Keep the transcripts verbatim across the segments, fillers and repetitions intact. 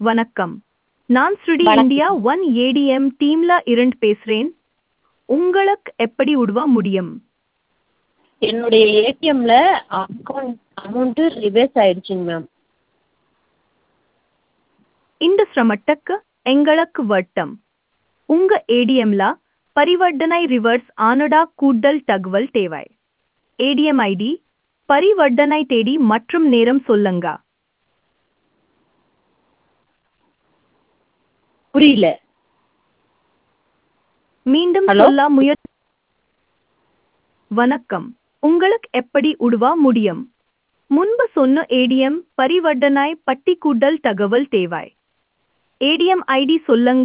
வணக்கம். நான் ஸ்ருடி இந்தியா வணக்கம். ஒன் ஏடிஎம் டீம்ல இருந்து பேசுறேன். உங்களுக்கு எப்படி உதவ முடியும்? என்னுடைய ஏடிஎம்ல அக்கௌண்ட் அமௌண்ட்டு ரிவர்ஸ் ஆயிடுச்சுங்க மேம். இந்த சிரமத்துக்கு எங்களுக்கு வட்டம். உங்க ஏடிஎம்ல பரிவர்த்தனை ரிவர்ஸ் ஆனதா கூடுதல் தகவல் தேவை. ஏடிஎம் ஐடி, பரிவர்த்தனை தேதி மற்றும் நேரம் சொல்லுங்க. புரியல. மீண்டும் ஹலோ? சொல்ல முயற்சி. வணக்கம். உங்களுக்கு எப்படி உதவ முடியும்? முன்பு சொன்ன ஏடிஎம் பரிவர்த்தனை பட்டி கூடுதல் தகவல் தேவை. ஏடிஎம் ஐடி சொல்லுங்க.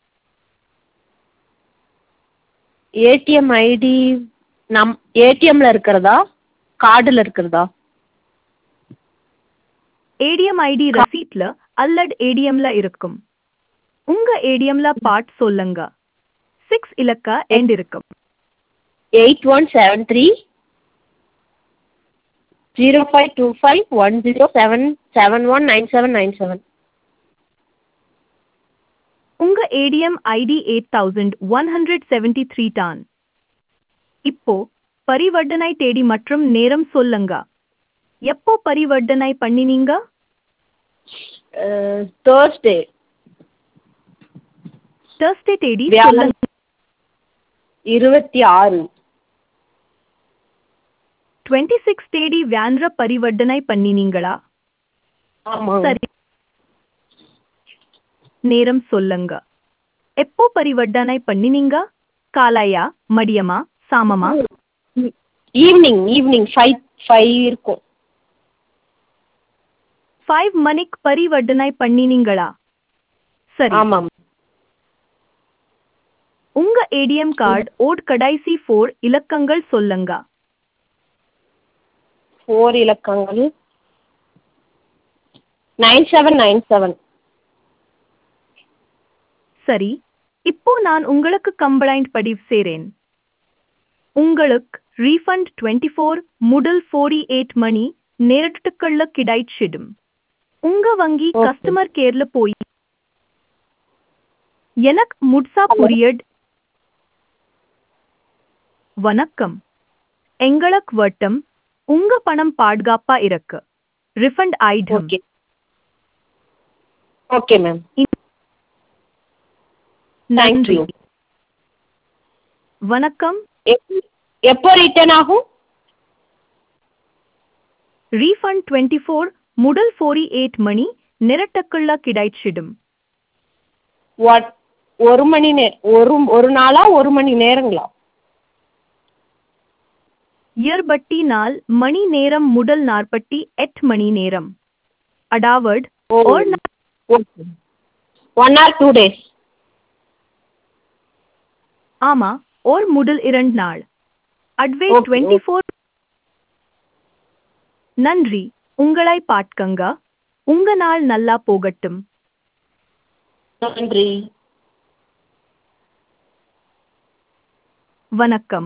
ஏடிஎம் ஐடி நம் ஏடிஎம்ல இருக்கிறதா? கார்டுல இருக்கிறதா? ஏடிஎம் ஐடி ரசீட்ல அல்லது ஏடிஎம்ல இருக்கும். உங்க ஏடிஎம்ல பார்ட் சொல்லுங்க. சிக்ஸ் இலக்க எண் இருக்கும். Eight one seven three zero five two five one zero seven seven one nine seven nine seven. உங்க ATM ID eight thousand one hundred seventy three தான். இப்போ பரிவர்த்தனை தேதி மற்றும் நேரம் சொல்லுங்க. எப்போ பரிவர்த்தனை பண்ணினீங்க? தேர்ஸ்டே. தேர்ஸ்டே தேதி வியாழன் சொல்லுங்க. இருபத்தி ஆறு. டுவெண்ட்டி சிக்ஸ் தேதி வியான்ற பரிவர்த்தனை பண்ணினீங்களா? ஆமாம். சரி. நேரம் சொல்லுங்க. எப்போ பரிவர்த்தனை பண்ணினீங்க? காலையா, மதியமா, சாமமா? ஈவினிங் ஈவினிங் ஃபைவ் ஃபைவ் இருக்கும். ஃபைவ் மணிக்கு பரிவர்த்தனை பண்ணினீங்களா? சரி. ஆமாம். உங்க ஏடிஎம் கார்டு ஓட் கடைசி ஃபோர் இலக்கங்கள் சொல்லுங்க. ஃபோர் இலக்கங்கள் நைன் செவன் நைன் செவன். சரி. இப்போ நான் உங்களுக்கு கம்ப்ளைண்ட் பதிவு செய்றேன். உங்களுக்கு ரீஃபண்ட் டுவெண்ட்டி ஃபோர் முதல் ஃபோர்ட்டி எயிட் மணி நேரத்துக்குள்ள கிடைச்சிடும். உங்க வங்கி Okay. கஸ்டமர் கேர்ல போய் எனக்கு முட்சா Hello. புரியட். வணக்கம். எங்களுக்கு வட்டம். உங்க பணம் பாதுகாப்பா இருக்கு. ரிஃபண்ட் ஆயிடும். Okay okay ma'am. Thank நன்றி. you. வணக்கம். எப்- எப்போ ரிட்டர்ன் ஆகும்? ரீஃபண்ட் டுவெண்ட்டி ஃபோர் முதல் ஃபோர்ட்டி எயிட் மணி நேரத்துக்குள்ள கிடைச்சிடும். What? ஒரு மணி நே ஒரு ஒரு நாளா ஒரு மணி நேரங்களா? இயர்பட்டி நாள் மணி நேரம் முதல் நாற்பத்தி எட்டு மணி நேரம். அடாவட் ஓ ஒரு நாள். Okay. One or two days. ஆமா, ஓர் முதல் இரண்டு நாள். அட்வே Okay, டுவெண்ட்டி ஃபோர். நன்றி. உங்களை பார்க்கங்க. உங்க நாள் நல்லா போகட்டும். நன்றி. வணக்கம்.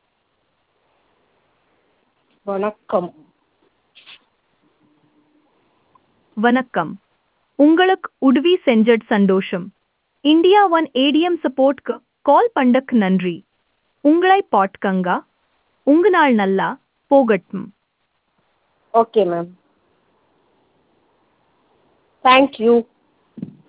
வணக்கம். வணக்கம். உங்களுக்கு உதவி செஞ்சட் சந்தோஷம். இந்தியா ஒன் ஏடிஎம் சப்போர்ட்க்கு கால் பண்ணக்கு நன்றி. உங்களை பார்க்கங்க. உங்க நாள் நல்லா போகட்டும். Okay ma'am. Thank you.